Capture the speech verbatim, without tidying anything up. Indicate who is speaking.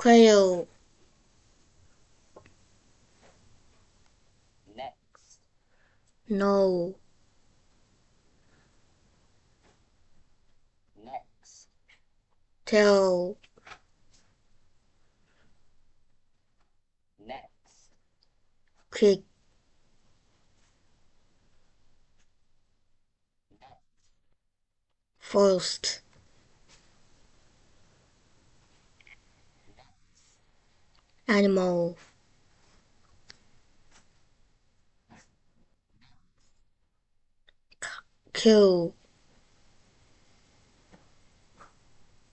Speaker 1: quail,
Speaker 2: next,
Speaker 1: no,
Speaker 2: next,
Speaker 1: tail,
Speaker 2: next,
Speaker 1: quick, first, animal, kill,